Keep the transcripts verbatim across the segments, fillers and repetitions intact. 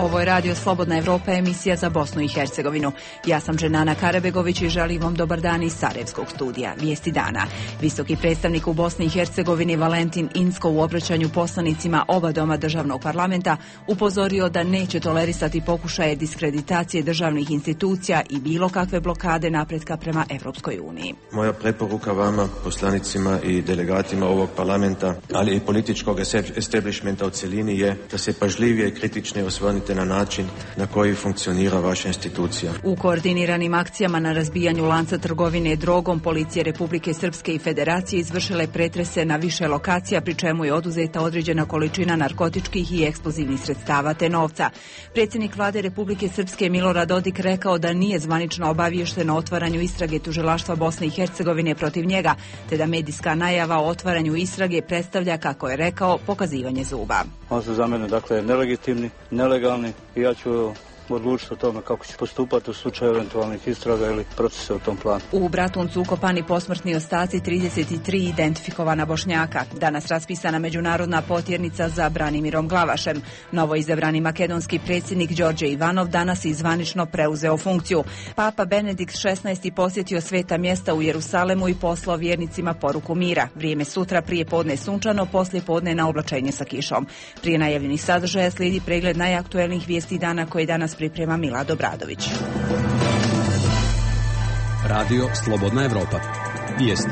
Ovo je Radio Slobodna Evropa, emisija za Bosnu i Hercegovinu. Ja sam Dženana Karabegović i želim vam dobar dan iz Sarajevskog studija. Vijesti dana. Visoki predstavnik u Bosni i Hercegovini Valentin Inzko u obraćanju poslanicima oba doma državnog parlamenta upozorio da neće tolerisati pokušaje diskreditacije državnih institucija i bilo kakve blokade napretka prema Evropskoj uniji. Moja preporuka vama, poslanicima i delegatima ovog parlamenta, ali i političkog establishmenta u cjelini je da se pažljivije i kritičnije osvrnite na način na koji funkcionira vaša institucija. U koordiniranim akcijama na razbijanju lanca trgovine drogom policije Republike Srpske i Federacije izvršile pretrese na više lokacija, pri čemu je oduzeta određena količina narkotičkih i eksplozivnih sredstava te novca. Predsjednik vlade Republike Srpske Milorad Dodik rekao da nije zvanično obaviješten o otvaranju istrage tužilaštva Bosne i Hercegovine protiv njega, te da medijska najava o otvaranju istrage predstavlja, kako je rekao, pokazivanje zuba. On su za mene, dakle, nelegitimni, nelegalni i ja ću odlučiti o tome kako će postupati u slučaju eventualnih istraga ili procesa u tom planu. U Bratuncu ukopani posmrtni ostaci trideset tri identifikovana Bošnjaka. Danas raspisana međunarodna potjernica za Branimirom Glavašem. Novo izabrani makedonski predsjednik Đorđe Ivanov danas je zvanično preuzeo funkciju. Papa Benedikt šesnaesti posjetio sveta mjesta u Jerusalemu i poslao vjernicima poruku mira. Vrijeme sutra prije podne sunčano, poslije podne na oblačenje sa kišom. Prije najavljenih sadržaja slijedi pregled najaktuelnijih vijesti dana koje danas priprema Milad Obradović. Radio Slobodna Evropa. Vijesti.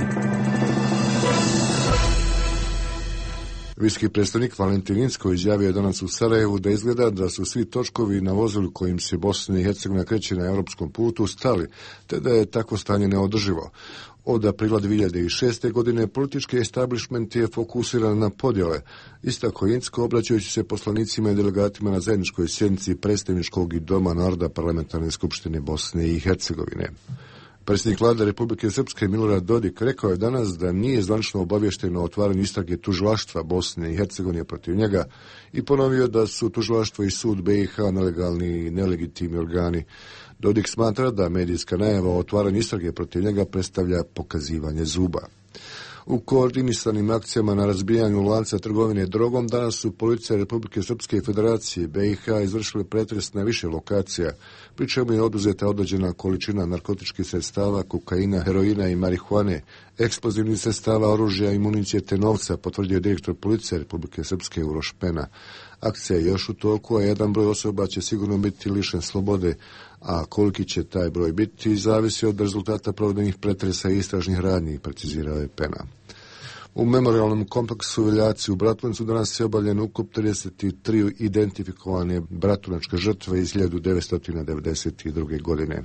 Visoki predstavnik Valentin Inzko izjavio je danas u Sarajevu da izgleda da su svi točkovi na vozilu kojim se Bosna i Hercegovina kreće na europskom putu stali, te da je takvo stanje neodrživo. Od aprila dvije hiljade šeste. godine politički establishment je fokusiran na podjele, istako Inzko obraćajući se poslanicima i delegatima na zajedničkoj sjednici predstavničkog i doma naroda Parlamentarne skupštine Bosne i Hercegovine. Predsjednik vlade Republike Srpske Milorad Dodik rekao je danas da nije zvanično obaviješten o otvaranju istrage tužilaštva Bosne i Hercegovine protiv njega i ponovio da su tužilaštvo i sud B i H nelegalni i nelegitimni organi. Dodik smatra da medijska najava o otvaranju istrage protiv njega predstavlja pokazivanje zuba. U koordinisanim akcijama na razbijanju lanca trgovine drogom danas su policija Republike Srpske i Federacije B i H izvršile pretres na više lokacija, pri čemu je oduzeta određena količina narkotičkih sredstava, kokaina, heroina i marihuane, eksplozivnih sredstava, oružja i municije te novca, potvrdio direktor policije Republike Srpske Uroš Pena. Akcija je još u toku, a jedan broj osoba će sigurno biti lišen slobode, a koliki će taj broj biti zavisi od rezultata provedenih pretresa i istražnih radnji, precizirao je Pena. U memorialnom kompleksu Veljaci u Bratuncu danas je obavljen ukop trideset tri identifikovane bratunačke žrtve iz hiljadu devetsto devedeset druge. godine.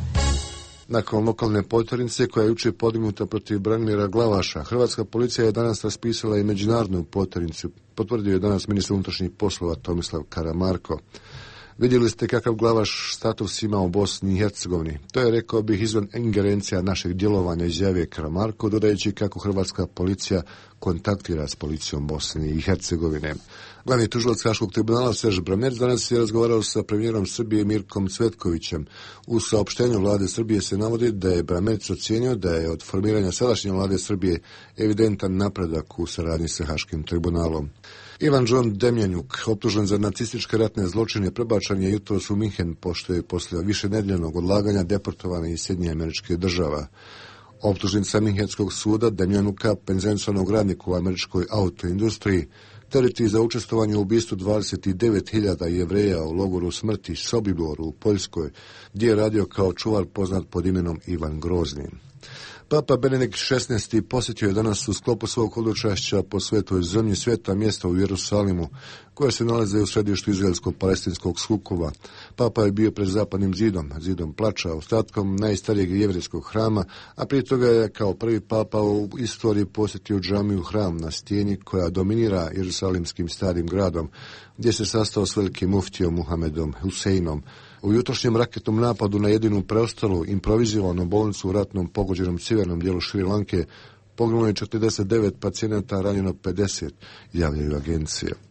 Nakon lokalne potjernice koja je jučer podignuta protiv Branimira Glavaša, hrvatska policija je danas raspisala i međunarodnu potjernicu, potvrdio je danas ministar unutrašnjih poslova Tomislav Karamarko. Vidjeli ste kakav Glavaš status ima u Bosni i Hercegovini. To je, rekao bih, izvan ingerencija našeg djelovanja, izjavio Karamarko, dodajući kako hrvatska policija kontaktira s policijom Bosne i Hercegovine. Glavni tužilac Haškog tribunala Serž Brammertz danas je razgovarao sa premijerom Srbije Mirkom Cvetkovićem. U saopštenju vlade Srbije se navodi da je Brammertz ocijenio da je od formiranja sadašnje vlade Srbije evidentan napredak u saradnji sa Haškim tribunalom. Ivan John Demjanjuk, optužen za nacističke ratne zločine, prebačen je jutros u Minhen, pošto je poslije višenedeljnog odlaganja deportovan iz Sjedinjenih Američkih Država. Optužnica Minhenskog suda Demjanuka, penzioniranog radnika u američkoj autoindustriji, tereti za učestvovanje u ubistvu dvadeset devet hiljada Jevreja u logoru smrti Sobibor u Poljskoj, gdje je radio kao čuvar poznat pod imenom Ivan Grozni. Papa Benedikt šesnaesti posjetio je danas u sklopu svog hodočašća po svetoj zemlji sveta mjesta u Jerusalimu, koja se nalaze u središtu izraelsko-palestinskog sukoba. Papa je bio pred zapadnim zidom, zidom plača, ostatkom najstarijeg jevrejskog hrama, a prije toga je kao prvi papa u istoriji posjetio džamiju hram na stijeni koja dominira jerusalimskim starim gradom, gdje se sastao s velikim muftijom Muhamedom Huseinom. U jutrošnjem raketnom napadu na jedinu preostalu improviziranu bolnicu u ratnom pogođenom sjevernom dijelu Šri Lanke poginulo je četrdeset devet pacijenata, ranjeno pedeset, javljaju agencije.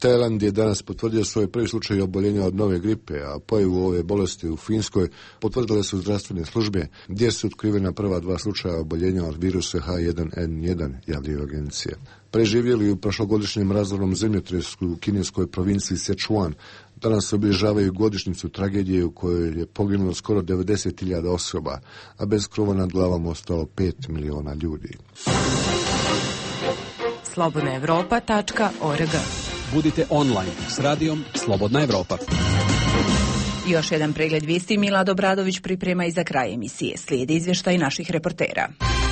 Tajland je danas potvrdio svoj prvi slučaj oboljenja od nove gripe, a pojavu ove bolesti u Finskoj potvrdile su zdravstvene službe, gdje su otkrivena prva dva slučaja oboljenja od virusa H jedan N jedan, javljaju agencije. Preživjeli u prošlogodišnjem razornom zemljotresu u kineskoj provinciji Sichuan danas obilježavaju godišnjicu tragedije u kojoj je poginulo skoro devedeset hiljada osoba, a bez krova nad glavom ostalo pet miliona ljudi. slobodna evropa tačka org. Budite online s radijom Slobodna Evropa. Još jedan pregled vijesti Milad Obradović priprema i za kraj emisije. Slijedi izvještaj naših reportera.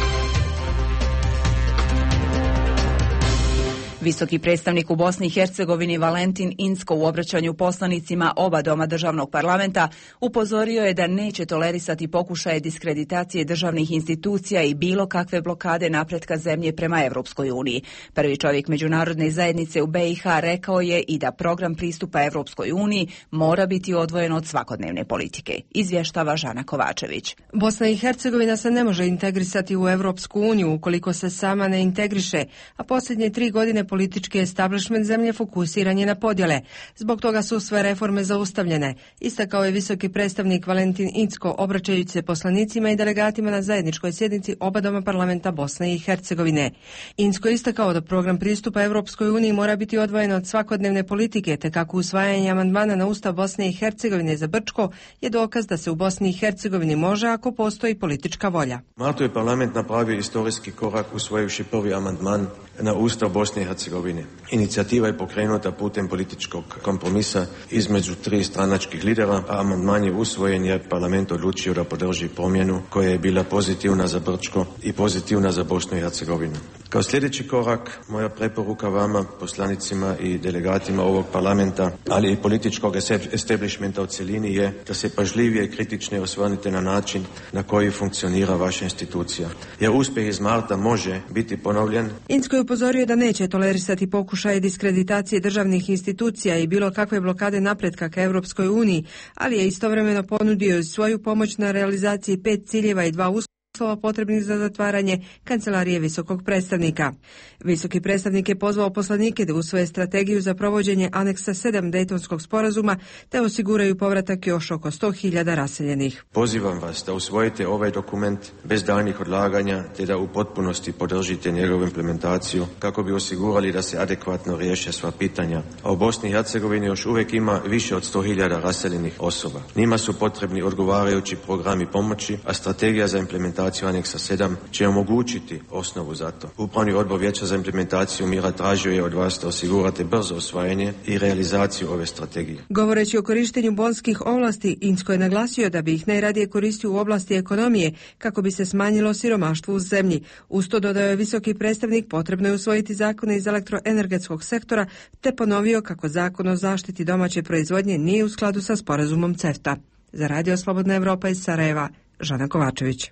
Visoki predstavnik u Bosni i Hercegovini Valentin Incko u obraćanju poslanicima oba doma državnog parlamenta upozorio je da neće tolerisati pokušaje diskreditacije državnih institucija i bilo kakve blokade napretka zemlje prema Evropskoj uniji. Prvi čovjek međunarodne zajednice u B i H rekao je i da program pristupa Evropskoj uniji mora biti odvojen od svakodnevne politike. Izvještava Žana Kovačević. Bosna i Hercegovina se ne može integrisati u Evropsku uniju ukoliko se sama ne integriše, a posljednje tri godine politički establishment zemlje fokusiran je na podjele. Zbog toga su sve reforme zaustavljene, istakao je visoki predstavnik Valentin Incko obraćajući se poslanicima i delegatima na zajedničkoj sjednici oba doma parlamenta Bosne i Hercegovine. Incko je istakao da program pristupa Evropskoj uniji mora biti odvojen od svakodnevne politike, te kako usvajanje amandmana na Ustav Bosne i Hercegovine za Brčko je dokaz da se u Bosni i Hercegovini može ako postoji politička volja. Malto je parlament napravio istorijski korak usvojivši prvi amandman na Ustav Bosne i Hercegovine. Inicijativa je pokrenuta putem političkog kompromisa između tri stranačkih lidera, a amandman je usvojen jer parlament odlučio da podrži promjenu koja je bila pozitivna za Brčko i pozitivna za Bosnu i Hercegovinu. Kao sljedeći korak, moja preporuka vama, poslanicima i delegatima ovog parlamenta, ali i političkog establishmenta u cjelini je da se pažljivije i kritičnije osvrnite na način na koji funkcionira vaša institucija. Jer uspjeh iz marta može biti ponovljen. Incko je upozorio da neće tolerisati pokušaje diskreditacije državnih institucija i bilo kakve blokade napretka ka Evropskoj uniji, ali je istovremeno ponudio svoju pomoć na realizaciji pet ciljeva i dva uslova potrebnih za zatvaranje kancelarije visokog predstavnika. Visoki predstavnik je pozvao poslanike da usvoje strategiju za provođenje aneksa sedam Dejtonskog sporazuma te osiguraju povratak još oko sto hiljada raseljenih. Pozivam vas da usvojite ovaj dokument bez daljnjih odlaganja te da u potpunosti podržite njegovu implementaciju kako bi osigurali da se adekvatno riješe sva pitanja. A u Bosni i Hercegovini još uvijek ima više od sto hiljada raseljenih osoba. Njima su potrebni odgovarajući programi pomoći, a strategija za implementaciju aneksa sedam će omogućiti osnovu za to. Upravni odbor Vijeća za implementaciju mira tražio je od vas da osigurate brzo osvajanje i realizaciju ove strategije. Govoreći o korištenju bonskih ovlasti, Incko je naglasio da bi ih najradije koristio u oblasti ekonomije kako bi se smanjilo siromaštvo u zemlji. Uz to, dodao je visoki predstavnik, potrebno je usvojiti zakone iz elektroenergetskog sektora te ponovio kako zakon o zaštiti domaće proizvodnje nije u skladu sa sporazumom CEFTA. Za Radio Slobodna Evropa iz Sarajeva, Žana Kovačević.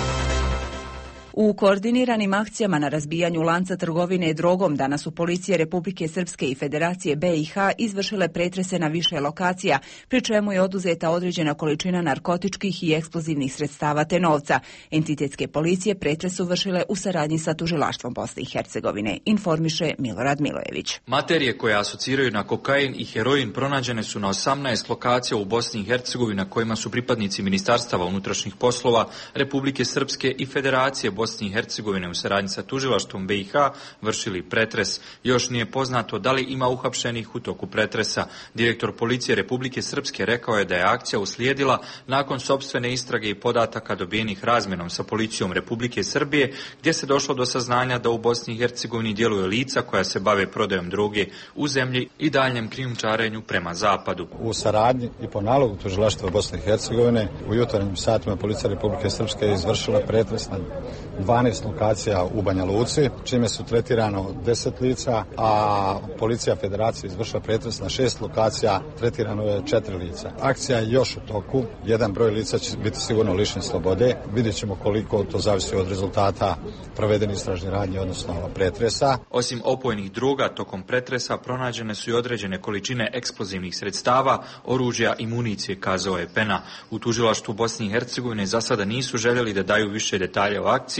U koordiniranim akcijama na razbijanju lanca trgovine drogom danas su policije Republike Srpske i Federacije B i H izvršile pretrese na više lokacija, pri čemu je oduzeta određena količina narkotičkih i eksplozivnih sredstava te novca. Entitetske policije pretres su vršile u saradnji sa tužilaštvom Bosne i Hercegovine, informiše Milorad Milojević. Materije koje asociraju na kokain i heroin pronađene su na osamnaest lokacija u Bosni i Hercegovini na kojima su pripadnici Ministarstava unutrašnjih poslova Republike Srpske i Federacije Bosne Bosni i Hercegovine u saradnji sa tužilaštvom B i H vršili pretres. Još nije poznato da li ima uhapšenih u toku pretresa. Direktor policije Republike Srpske rekao je da je akcija uslijedila nakon sopstvene istrage i podataka dobijenih razmjenom sa policijom Republike Srbije, gdje se došlo do saznanja da u Bosni i Hercegovini djeluju lica koja se bave prodajom droge u zemlji i daljnjem krijumčarenju prema zapadu. U saradnji i po nalogu tužilaštva Bosne i Hercegovine u jutarnjim satima policija Republike Srpske je izvršila pretres na dvanaest lokacija u Banja Luci, čime su tretirano deset lica, a policija Federacije izvršila pretres na šest lokacija, tretirano je četiri lica. Akcija je još u toku, jedan broj lica će biti sigurno lišen slobode, vidjet ćemo koliko to zavisi od rezultata provedenih istražnih radnji, odnosno pretresa. Osim opojnih droga, tokom pretresa pronađene su i određene količine eksplozivnih sredstava, oružja i municije, kazao je Pena. U tužilaštvu Bosne i Hercegovine za sada nisu željeli da daju više detalja o akciji,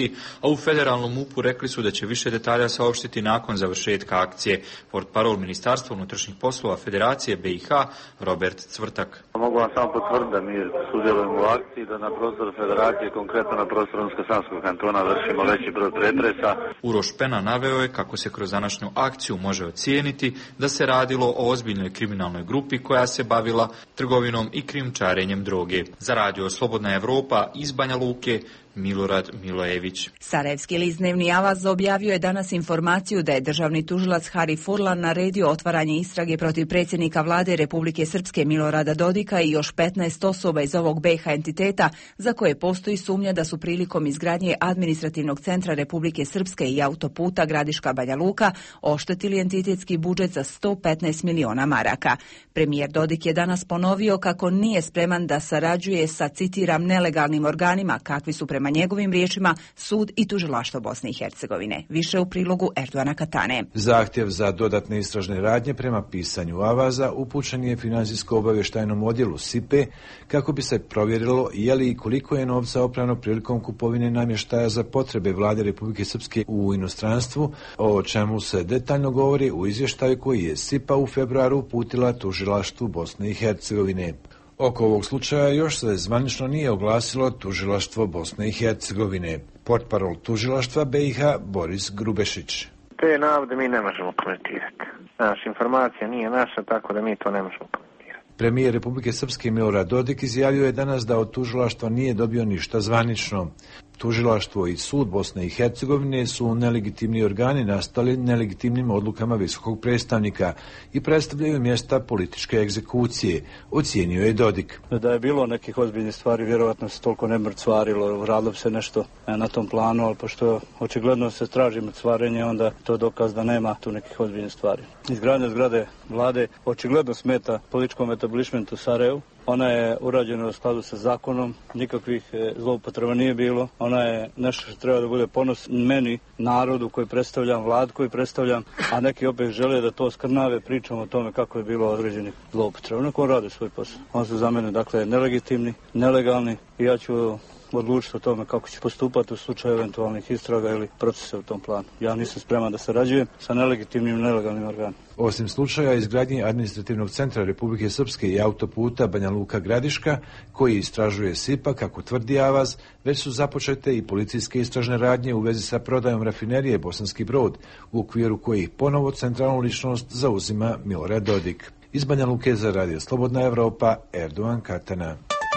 policiji, a u federalnom M U P-u rekli su da će više detalja saopštiti nakon završetka akcije. Portparol Ministarstva unutrašnjih poslova Federacije B i H Robert Cvrtak. Mogu vam samo potvrditi da mi sudjelujemo u akciji, da na prostoru Federacije, konkretno na prostoru Unsko-Sanskog kantona, vršimo veći broj pretresa. Uroš Pena naveo je kako se kroz današnju akciju može ocijeniti da se radilo o ozbiljnoj kriminalnoj grupi koja se bavila trgovinom i krijumčarenjem droge. Za radio Slobodna Evropa iz Banja Luke, Milorad Milojević. Sarajevski list Dnevni Avaz objavio je danas informaciju da je državni tužilac Hari Furlan naredio otvaranje istrage protiv predsjednika vlade Republike Srpske Milorada Dodika i još petnaest osoba iz ovog B iH entiteta za koje postoji sumnja da su prilikom izgradnje administrativnog centra Republike Srpske i autoputa Gradiška Banja Luka oštetili entitetski budžet za sto petnaest miliona maraka. Premijer Dodik je danas ponovio kako nije spreman da sarađuje sa, citiram, nelegalnim organima kakvi su prema njegovim riječima sud i tužilaštvo Bosne i Hercegovine. Više u prilogu Erdoana Katane. Zahtjev za dodatne istražne radnje prema pisanju Avaza upućen je financijsko-obavještajnom odjelu S I P E kako bi se provjerilo je li i koliko je novca oprano prilikom kupovine namještaja za potrebe vlade Republike Srpske u inostranstvu, o čemu se detaljno govori u izvještaju koji je S I P A u februaru uputila tužilaštvu Bosne i Hercegovine. Oko ovog slučaja još se zvanično nije oglasilo tužilaštvo Bosne i Hercegovine. Portparol tužilaštva B iH Boris Grubešić. Te navode mi ne možemo komentirati. Naša informacija nije naša, tako da mi to ne možemo komentirati. Premijer Republike Srpske Milorad Dodik izjavio je danas da od tužilaštva nije dobio ništa zvanično. Tužilaštvo i sud Bosne i Hercegovine su nelegitimni organi nastali nelegitimnim odlukama visokog predstavnika i predstavljaju mjesta političke egzekucije, ocijenio je Dodik. Da je bilo nekih ozbiljnih stvari, vjerovatno se toliko ne mrcvarilo, radilo se nešto na tom planu, ali pošto očigledno se traži mrcvarenje, onda to je dokaz da nema tu nekih ozbiljnih stvari. Izgradnja zgrade vlade očigledno smeta političkom etablišmentu u Sarajevu. Ona je urađena u skladu sa zakonom, nikakvih zloupotreba nije bilo. Ona je nešto što treba da bude ponos meni, narodu koji predstavljam, vlad koji predstavljam, a neki opet žele da to skrnave, pričamo o tome kako je bilo određenih zloupotreba. Neko radi svoj posao. On su za mene, dakle, nelegitimni, nelegalni i ja ću odlučiti o tome kako će postupati u slučaju eventualnih istraga ili procesa u tom planu. Ja nisam spreman da sarađujem sa nelegitimnim i nelegalnim organom. Osim slučaja izgradnje administrativnog centra Republike Srpske i autoputa Banja Luka Gradiška, koji istražuje S I P A, kako tvrdi Avaz, već su započete i policijske istražne radnje u vezi sa prodajom rafinerije Bosanski Brod, u okviru kojih ponovo centralnu ličnost zauzima Milorad Dodik. Iz Banja Luke za radio Slobodna Evropa, Erdoan Katana.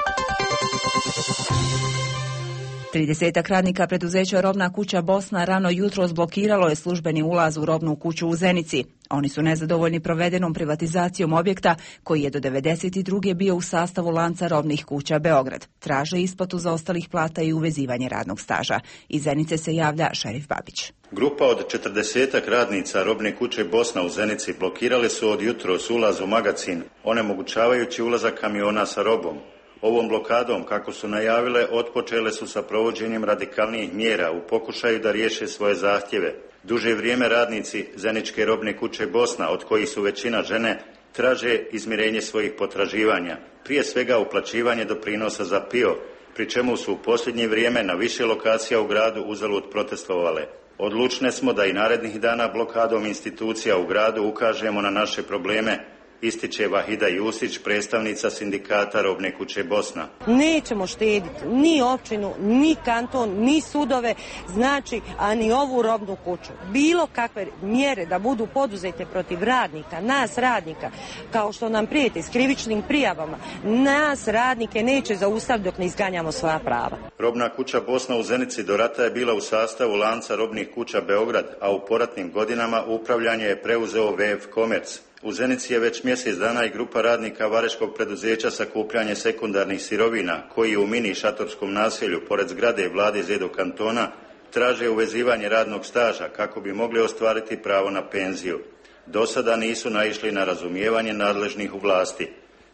Tridesetak radnika preduzeća Robna kuća Bosna rano jutro zblokiralo je službeni ulaz u robnu kuću u Zenici. Oni su nezadovoljni provedenom privatizacijom objekta koji je do devedeset druge bio u sastavu lanca robnih kuća Beograd. Traže isplatu zaostalih plata i uvezivanje radnog staža. Iz Zenice se javlja Šerif Babić. Grupa od četrdesetak radnica robne kuće Bosna u Zenici blokirale su od jutros ulaz u magacin, onemogućavajući ulazak kamiona sa robom. Ovom blokadom, kako su najavile, otpočele su sa provođenjem radikalnijih mjera u pokušaju da riješe svoje zahtjeve. Duže vrijeme radnici Zeničke robne kuće Bosna, od kojih su većina žene, traže izmirenje svojih potraživanja. Prije svega uplaćivanje doprinosa za P I O, pri čemu su u posljednje vrijeme na više lokacija u gradu uzalud protestovale. Odlučne smo da i narednih dana blokadom institucija u gradu ukažemo na naše probleme, ističe Vahida Jusić, predstavnica sindikata robne kuće Bosna. Nećemo štediti ni općinu, ni kanton, ni sudove, znači, a ni ovu robnu kuću. Bilo kakve mjere da budu poduzete protiv radnika, nas radnika, kao što nam prijete s krivičnim prijavama, nas radnike neće zaustaviti dok ne izganjamo svoja prava. Robna kuća Bosna u Zenici do rata je bila u sastavu lanca robnih kuća Beograd, a u poratnim godinama upravljanje je preuzeo V F Komerc. U Zenici je već mjesec dana i grupa radnika vareškog preduzeća sakupljanje sekundarnih sirovina, koji u mini šatorskom naselju, pored zgrade vlade Zedo kantona, traže uvezivanje radnog staža kako bi mogli ostvariti pravo na penziju. Do sada nisu naišli na razumijevanje nadležnih u vlasti.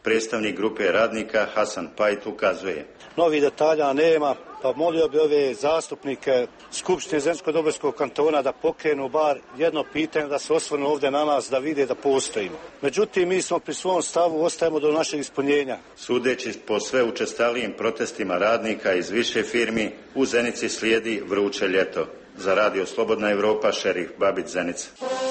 Predstavnik grupe radnika Hasan Pajt ukazuje. Novih detalja nema, pa molio bi ove zastupnike Skupštine Zeničko-Dobojskog kantona da pokrenu bar jedno pitanje, da se osvrnu ovdje na nas, da vide da postojimo. Međutim, mi smo pri svom stavu, ostajemo do našeg ispunjenja. Sudeći po sve učestalijim protestima radnika iz više firmi, u Zenici slijedi vruće ljeto. Za Radio Slobodna Evropa, Šerif Babić, Zenica.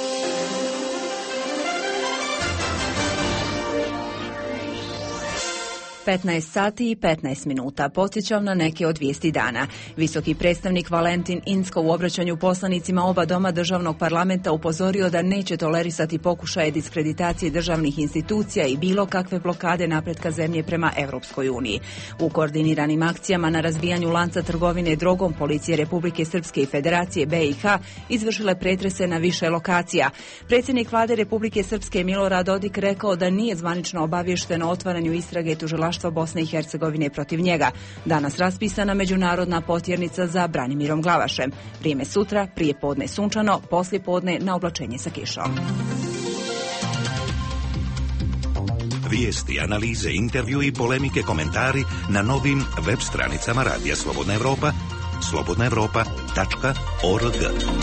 petnaest sati i petnaest minuta. Podsjećam na neke od vijesti dana. Visoki predstavnik Valentin Inzko u obraćanju poslanicima oba doma državnog parlamenta upozorio da neće tolerisati pokušaje diskreditacije državnih institucija i bilo kakve blokade napretka zemlje prema Europskoj uniji. U koordiniranim akcijama na razbijanju lanca trgovine drogom policije Republike Srpske i Federacije B i H izvršile pretrese na više lokacija. Predsjednik vlade Republike Srpske Milorad Dodik rekao da nije zvanično obaviješteno o otvaranju istrage tužilaštva Bosne i Hercegovine protiv njega. Danas raspisana međunarodna potjernica za Branimirom Glavašem. Vrijeme sutra, prije podne sunčano, poslije podne na oblačenje sa kišom. Vijesti, analize, intervju i polemike, komentari na novim web stranicama Radija Slobodna Evropa, slobodna evropa tačka org.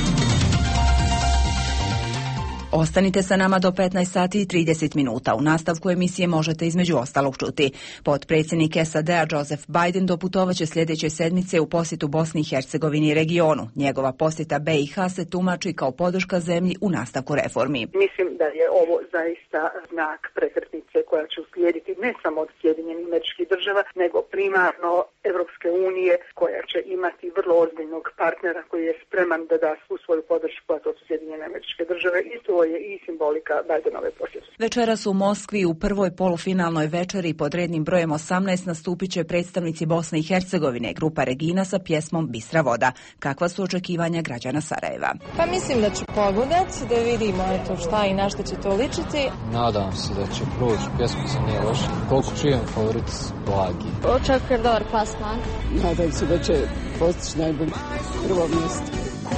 Ostanite sa nama do petnaest sati i trideset minuta. U nastavku emisije možete između ostalog čuti. Potpredsjednik S A D-a Joseph Biden doputovaće sljedeće sedmice u posjetu Bosni i Hercegovini i regionu. Njegova posjeta B i H se tumači kao podrška zemlji u nastavku reformi. Mislim da je ovo zaista znak prekretnice koja će uslijediti ne samo od Sjedinjenih Američkih Država, nego primarno Evropske unije koja će imati vrlo ozbiljnog partnera koji je spreman da da svu svoju podršku, a to su Sjedinjene Američke Države. Isto je i simbolika Bidenove posjete. Večeras u Moskvi u prvoj polufinalnoj večeri pod rednim brojem osamnaest nastupit će predstavnici Bosne i Hercegovine, grupa Regina sa pjesmom Bistra voda. Kakva su očekivanja građana Sarajeva? Pa mislim da će pogledati, da vidimo eto šta i na što će to ličiti. Nadam se da će proći, pjesma se nije loša. Koliko čujem, favorit blagi. Očekujem dobar plasman. Nadam se da će postići najbolje prvo mjesto.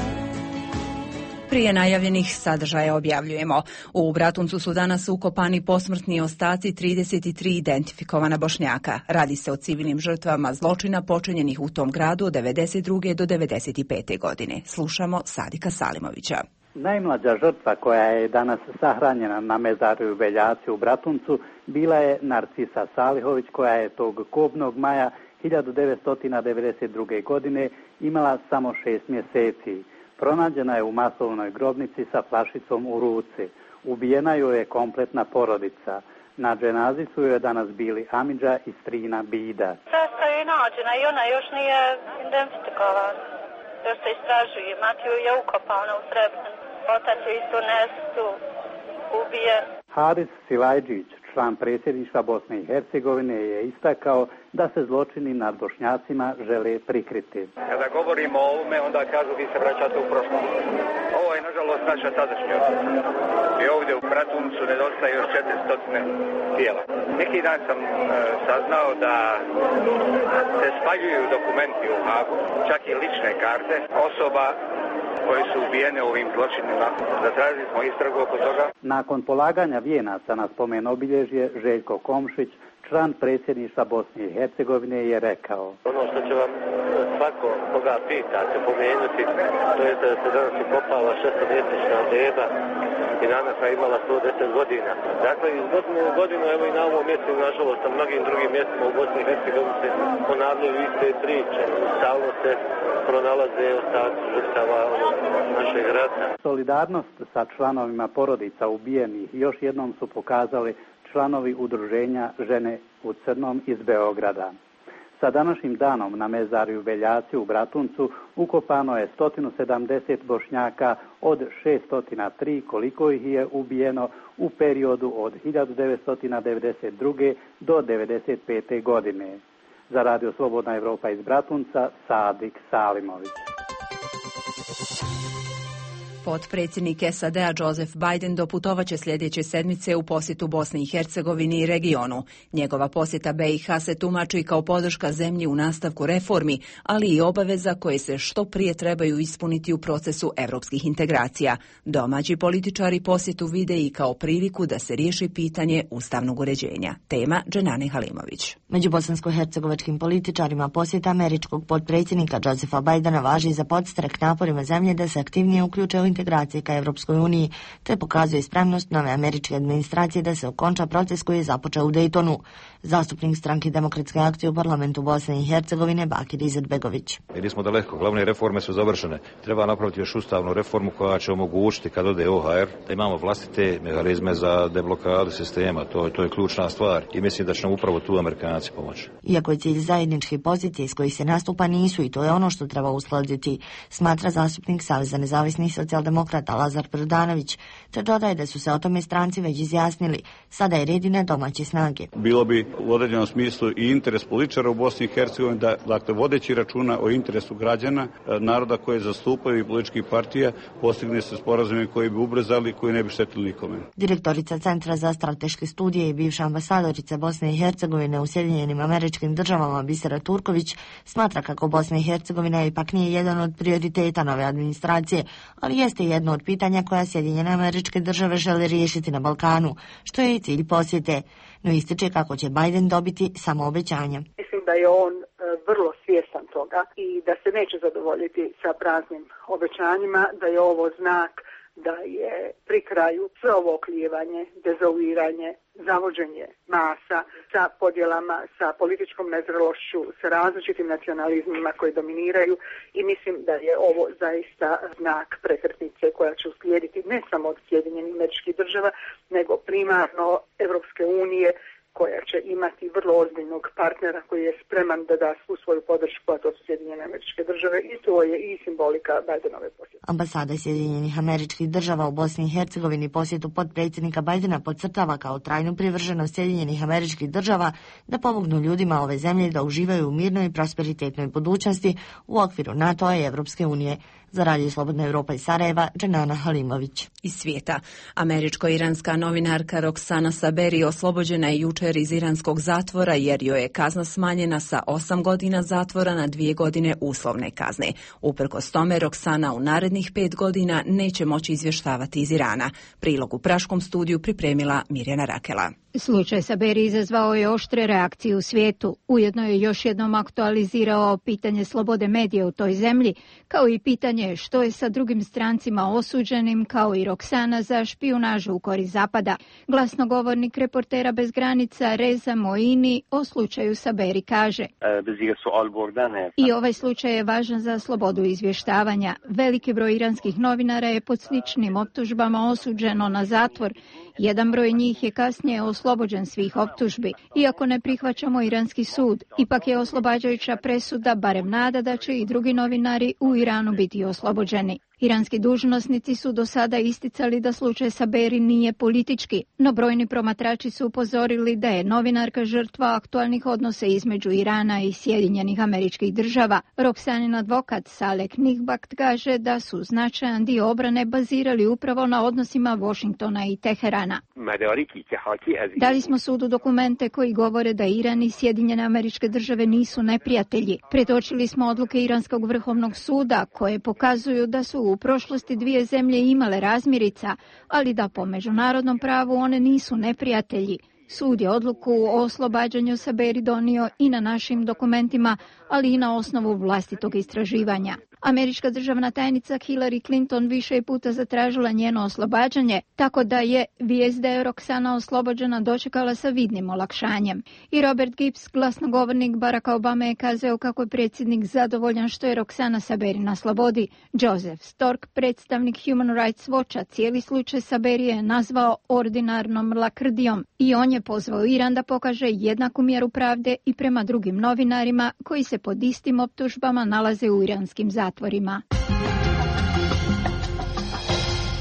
Prije najavljenih sadržaja objavljujemo. U Bratuncu su danas ukopani posmrtni ostaci trideset tri identifikovana Bošnjaka. Radi se o civilnim žrtvama zločina počinjenih u tom gradu od devedeset druge do devedeset pete godine. Slušamo Sadika Salimovića. Najmlađa žrtva koja je danas sahranjena na mezarju Veljaci u Bratuncu bila je Narcisa Salihović koja je tog kobnog maja hiljadu devetsto devedeset druge. godine imala samo šest mjeseci. Pronađena je u masovnoj grobnici sa flašicom u ruci. Ubijena joj je kompletna porodica. Na dženazi su joj danas bili Amidža i strina Bida. Sestra je nađena i ona još nije identifikovana. Još se istražuje. Mati je ukopana u Srebrenici. Otac je isto nestu ubijen. Haris Silajđić, član predsjedništva Bosne i Hercegovine, je istakao da se zločini nad Bošnjacima žele prikriti. Kada govorimo o ovome, onda kažu vi se vraćate u prošlost. Ovo je nažalost naša sadašnjost. I ovdje u Bratuncu nedostaje još četiristo tijela. Neki dan sam e, saznao da se spaljuju dokumenti u Hagu, čak i lične karte osoba koje su ubijene ovim zločinima. Zatražili smo istragu oko toga. Nakon polaganja vijenaca na spomen obilježje, Željko Komšić, član predsjedništva Bosne i Hercegovine, je rekao: Ono što će vam svako koga pita se pomenuti, to je da se danas ukopala šestomjesečna beba i danas je imala sto deset godina. Dakle, iz godine u godinu, evo i na ovom mjestu, nažalost, na mnogim drugim mjestima u Bosni i Hercegovini se ponavljaju iste priče. Stalno se pronalaze ostaci žrtava našeg rata. Solidarnost sa članovima porodica ubijenih još jednom su pokazali članovi udruženja Žene u crnom iz Beograda. Sa današnjim danom na mezarju Veljaci u Bratuncu ukopano je sto sedamdeset Bošnjaka od šesto tri koliko ih je ubijeno u periodu od hiljadu devetsto devedeset druge. do devedeset pete. godine. Za Radio Slobodna Evropa iz Bratunca, Sadik Salimović. Potpredsjednik S A D-a Joseph Biden doputovaće sljedeće sedmice u posjetu Bosni i Hercegovini i regionu. Njegova posjeta B i H se tumači kao podrška zemlji u nastavku reformi, ali i obaveza koje se što prije trebaju ispuniti u procesu evropskih integracija. Domaći političari posjetu vide i kao priliku da se riješi pitanje ustavnog uređenja. Tema Dženane Halimović. Među bosansko-hercegovačkim političarima posjeta američkog potpredsjednika Josepha Bidena važi za podstrek naporima zemlje da se aktivnije uključe u integracije ka Evropskoj uniji, te pokazuje spremnost nove američke administracije da se okonča proces koji je započeo u Daytonu. Zastupnik stranke Demokratske akcije u parlamentu Bosne i Hercegovine Bakir Izetbegović. Ili smo daleko, glavne reforme su završene. Treba napraviti još ustavnu reformu koja će omogućiti kad ode O H R da imamo vlastite mehanizme za deblokadu sistema. To, to je ključna stvar i mislim da će nam upravo tu Amerikanci pomoći. Iako je cilj zajedničke pozicije iz kojih se nastupa nisu i to je ono što treba uskladiti, smatra zastupnik Saveza nezavisnih socijaldemokrata Lazar Prodanović, te dodaje da su se o tome stranci već izjasnili. Sada je red i na domaće snage. Bilo bi u određenom smislu i interes političara u Bosni i Hercegovini da, dakle, vodeći računa o interesu građana, naroda koje zastupaju i političkih partija, postigne se sporazumi koji bi ubrzali, koji ne bi štetili nikome. Direktorica Centra za strateške studije i bivša ambasadorica Bosne i Hercegovine u Sjedinjenim Američkim Državama Bisera Turković smatra kako Bosna i Hercegovina ipak nije jedan od prioriteta nove administracije, ali jeste jedno od pitanja koja Sjedinjene Američke Države žele riješiti na Balkanu, što je i cilj posjete. No ističe kako će Biden dobiti samo obećanja. Mislim da je on vrlo svjestan toga i da se neće zadovoljiti sa praznim obećanjima, da je ovo znak da je pri kraju sve ovo oklijevanje, dezavuiranje, zavođenje masa sa podjelama, sa političkom nezrelošću, sa različitim nacionalizmima koji dominiraju i mislim da je ovo zaista znak prekretnice koja će uslijediti ne samo od Sjedinjenih Američkih Država, nego primarno Evropske unije, koja će imati vrlo ozbiljnog partnera koji je spreman da da svu svoju podršku, a to su Sjedinjene Američke Države i to je i simbolika Bidenove posjete. Ambasada Sjedinjenih Američkih Država u Bosni i Hercegovini posjetu potpredsjednika Bidena podcrtava kao trajnu privrženost Sjedinjenih Američkih Država da pomognu ljudima ove zemlje da uživaju u mirnoj i prosperitetnoj budućnosti u okviru NATO-a i Evropske unije. Za Radio Slobodna Europa iz Sarajeva, Dženana Halimović. Iz svijeta. Američko-iranska novinarka Roksana Saberi oslobođena je jučer iz iranskog zatvora jer joj je kazna smanjena sa osam godina zatvora na dvije godine uslovne kazne. Uprkos tome, Roksana u narednih pet godina neće moći izvještavati iz Irana. Prilog u praškom studiju pripremila Mirjana Rakela. Slučaj Saberi izazvao je oštre reakcije u svijetu. Ujedno je još jednom aktualizirao pitanje slobode medija u toj zemlji, kao i pitanje što je sa drugim strancima osuđenim, kao i Roksana za špijunažu u korist Zapada. Glasnogovornik Reportera bez granica Reza Moini o slučaju Saberi kaže: I ovaj slučaj je važan za slobodu izvještavanja. Veliki broj iranskih novinara je pod sličnim optužbama osuđeno na zatvor. Jedan broj njih je kasnije oslobođen svih optužbi. Iako ne prihvaćamo iranski sud, ipak je oslobađajuća presuda barem nada da će i drugi novinari u Iranu biti oslobođeni. Iranski dužnosnici su do sada isticali da slučaj Saberi nije politički, no brojni promatrači su upozorili da je novinarka žrtva aktualnih odnosa između Irana i Sjedinjenih Američkih Država. Roksanin advokat Saleh Nihbakt kaže da su značajan dio obrane bazirali upravo na odnosima Washingtona i Teherana. Dali smo sudu dokumente koji govore da Iran i Sjedinjene Američke Države nisu neprijatelji. Pretočili smo odluke Iranskog vrhovnog suda koje pokazuju da su u prošlosti dvije zemlje imale razmirica, ali da po međunarodnom pravu one nisu neprijatelji. Sud je odluku o oslobađanju Saberi donio i na našim dokumentima, ali i na osnovu vlastitog istraživanja. Američka državna tajnica Hillary Clinton više je puta zatražila njeno oslobađanje, tako da je vijest da je Roksana oslobođena dočekala sa vidnim olakšanjem. I Robert Gibbs, glasnogovornik Baracka Obame, je kazao kako je predsjednik zadovoljan što je Roksana Saberi na slobodi. Joseph Stork, predstavnik Human Rights Watcha, cijeli slučaj Saberi je nazvao ordinarnom lakrdijom i on je pozvao Iran da pokaže jednaku mjeru pravde i prema drugim novinarima koji se pod istim optužbama nalaze u iranskim zatvorima.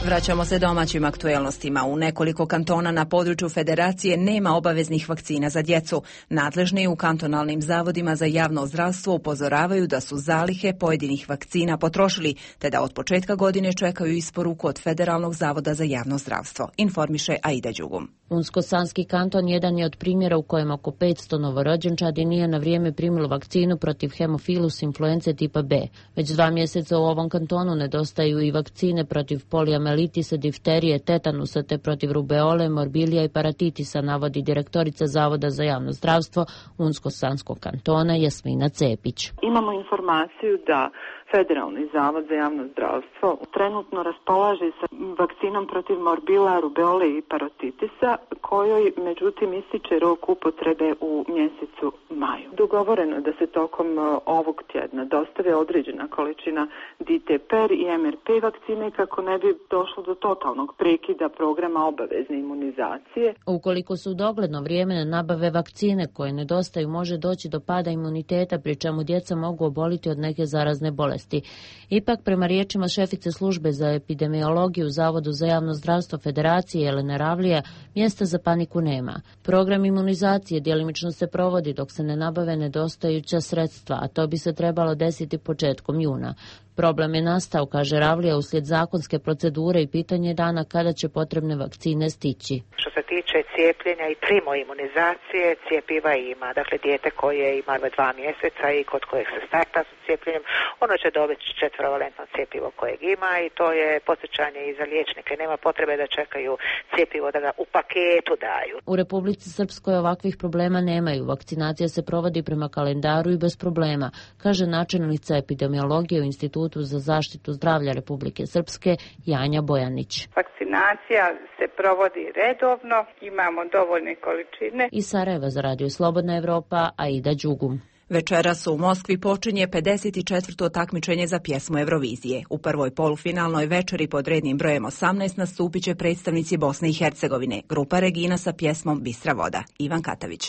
Vraćamo se domaćim aktuelnostima. U nekoliko kantona na području Federacije nema obaveznih vakcina za djecu. Nadležni u kantonalnim zavodima za javno zdravstvo upozoravaju da su zalihe pojedinih vakcina potrošili, te da od početka godine čekaju isporuku od Federalnog zavoda za javno zdravstvo. Informiše Aida Đugum. Unsko-Sanski kanton jedan je od primjera u kojem oko petsto novorođenčadi nije na vrijeme primilo vakcinu protiv hemofilus influence tipa B. Već dva mjeseca u ovom kantonu nedostaju i vakcine protiv polijamelitisa, difterije, tetanusa te protiv rubeole, morbilija i paratitisa, navodi direktorica Zavoda za javno zdravstvo Unsko-Sanskog kantona Jasmina Cepić. Imamo informaciju da Federalni zavod za javno zdravstvo trenutno raspolaže sa vakcinom protiv morbila, rubeole i parotitisa, kojoj međutim ističe rok upotrebe u mjesecu maju. Dogovoreno da se tokom ovog tjedna dostave određena količina D T P R i M R P vakcine kako ne bi došlo do totalnog prekida programa obavezne imunizacije. Ukoliko su u dogledno vrijeme ne nabave vakcine koje nedostaju, može doći do pada imuniteta, pri čemu djeca mogu oboliti od neke zarazne bolesti. Ipak, prema riječima šefice službe za epidemiologiju u Zavodu za javno zdravstvo Federacije Jelene Ravlija, mjesta za paniku nema. Program imunizacije djelimično se provodi dok se ne nabave nedostajuća sredstva, a to bi se trebalo desiti početkom juna. Problem je nastao, kaže Ravlija, uslijed zakonske procedure i pitanje dana kada će potrebne vakcine stići. Što se tiče cijepljenja i primo imunizacije, cijepiva ima. Dakle, dijete koje ima dva mjeseca i kod kojeg se starta s cijepljenjem, ono će dobiti četvrovalentno cijepivo kojeg ima i to je podsjećanje i za liječnike. Nema potrebe da čekaju cijepivo da ga u paketu daju. U Republici Srpskoj ovakvih problema nemaju. Vakcinacija se provodi prema kalendaru i bez problema, kaže načelnica epidemiologije u Institutu za zaštitu zdravlja Republike Srpske Janja Bojanić. Vakcinacija se provodi redovno, imamo dovoljne količine. Iz Sarajeva za Radio Slobodna Evropa, Aida Đugum. Večeras u Moskvi počinje pedeset četvrto takmičenje za pjesmu Eurovizije. U prvoj polufinalnoj večeri pod rednim brojem osamnaest nastupit će predstavnici Bosne i Hercegovine, grupa Regina sa pjesmom Bistra voda. Ivan Katavić.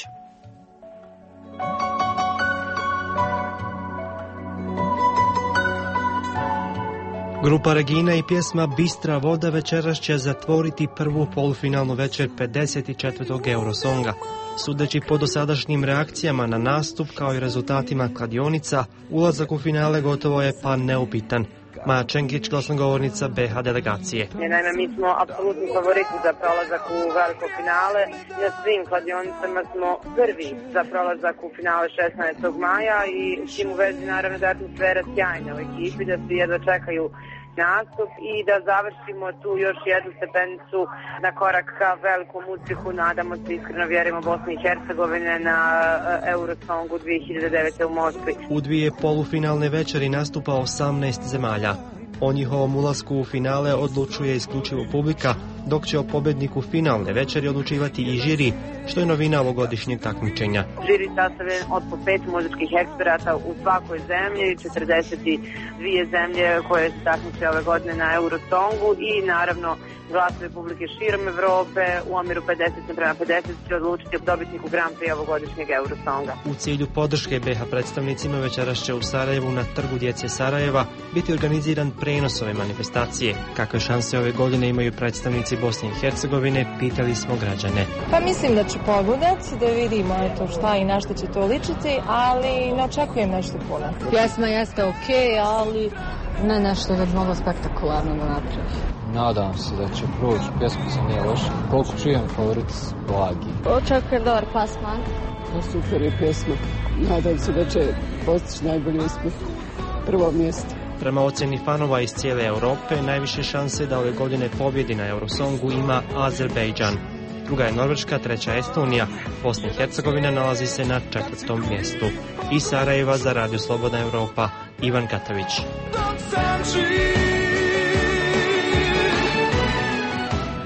Grupa Regina i pjesma Bistra voda večeras će zatvoriti prvu polufinalnu večer pedeset četvrtog Eurosonga. Sudeći po dosadašnjim reakcijama na nastup kao i rezultatima kladionica, ulazak u finale gotovo je pa neupitan. Maja Čengić, glasnogovornica B H delegacije. Naime, mi smo apsolutni favoriti za prolazak u veliko finale. Na svim kladionicama smo prvi za prolazak u finale šesnaestog maja i s tim u vezi naravno da je atmosfera sjajna u ekipi, da svi jedva čekaju nastup i da završimo tu još jednu stepenicu na korak ka velikom uspjehu. Nadamo se, iskreno vjerujemo, Bosne i Hercegovine na Eurosongu dvije hiljade devete u Moskvi. U dvije polufinalne večeri nastupa osamnaest zemalja. O njihovom ulasku u finale odlučuje isključivo publika, dok će o pobjedniku finalne večeri odlučivati i žiri, što je novina ovogodišnjeg takmičenja. Žiri sastavljen od po pet muzičkih eksperata u svakoj zemlji, četrdeset dvije zemlje koje se takmiče ove godine na Eurosongu i naravno glasovi publike širom Evrope u omjeru pedeset naprema pedeset će odlučiti dobitniku Grand Prix ovogodišnjeg Eurosonga. U cilju podrške B H predstavnicima večeras će u Sarajevu na Trgu djece Sarajeva biti organiziran prenos ove manifestacije. Kakve šanse ove godine imaju predstavnici Bosne i Hercegovine, pitali smo građane. Pa mislim da će pogledati, da vidimo eto šta i na što će to ličiti, ali ne očekujem nešto puno. Pjesma jeste ok, ali ne nešto da bi moglo spektakularno da napravi. Nadam se da će proći, pjesma se nije loša. Koliko čujem, favorit blagi. Očekujem dobar plasman. To super je pjesma. Nadam se da će postići najbolji uspjeh. Prvo mjesto. Prema ocjeni fanova iz cijele Europe, najviše šanse da ove godine pobjedi na Eurosongu ima Azerbejdžan. Druga je Norveška, treća Estonija. Bosna i Hercegovina nalazi se na četvrtom mjestu. Iz Sarajeva za Radio Slobodna Evropa, Ivan Katavić.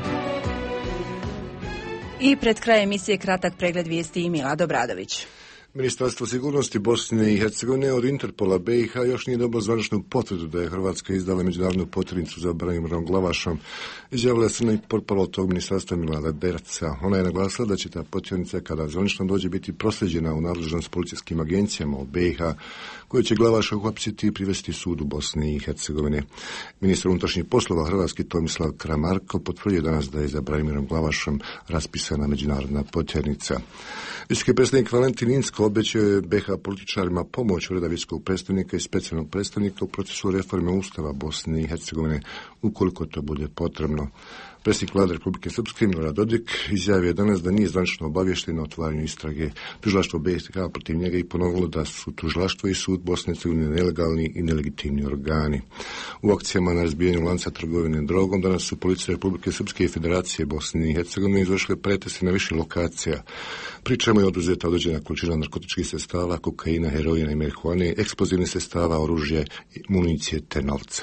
I pred kraj emisije kratak pregled vijesti i Milad Obradović. Ministarstvo sigurnosti Bosne i Hercegovine od Interpola B i H još nije dobilo zvaničnu potvrdu da je Hrvatska izdala međunarodnu potjernicu za Branimirom Glavašom, izjavila je crni portparol tog ministarstva Milana Derca. Ona je naglasila da će ta potjernica, kada zvanično dođe, biti prosljeđena u nadležnost policijskim agencijama u B i H, koje će Glavaša uhapsiti i privesti sudu Bosne i Hercegovine. Ministar unutrašnjih poslova Hrvatski Tomislav Karamarko potvrdio danas da je za Branimirom Glavašom raspisana međunarodna potjernica. Visoki predstavnik Valentin Inzko obećao je B H političarima pomoć ureda visokog predstavnika i specijalnog predstavnika u procesu reforme Ustava Bosne i Hercegovine, ukoliko to bude potrebno. Predsjednik vlade Republike Srpske Milorad Dodik izjavio je danas da nije zvanično obavješten o otvaranju istrage. Tužilaštvo B i H protiv njega i ponovilo da su tužilaštvo i sud Bosne i Hercegovine nelegalni i nelegitimni organi. U akcijama na razbijanju lanca trgovine drogom danas su policije Republike Srpske i Federacije Bosne i Hercegovine izvršile pretese na više lokacija. Pri čemu je oduzeta određena količina narkotičkih sredstava, kokaina, heroina i marihuane, eksplozivnih sredstava, oružje, municije te novca.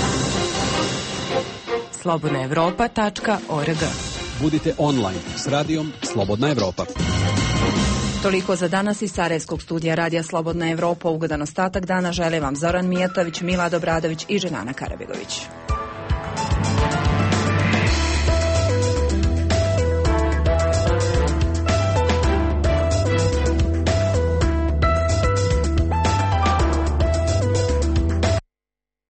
slobodna evropa tačka org. Budite online s radijom Slobodna Evropa. Toliko za danas iz Sarajevskog studija Radija Slobodna Evropa. Ugodan ostatak dana žele vam Zoran Mijatović, Milad Obradović i Ženana Karabegović.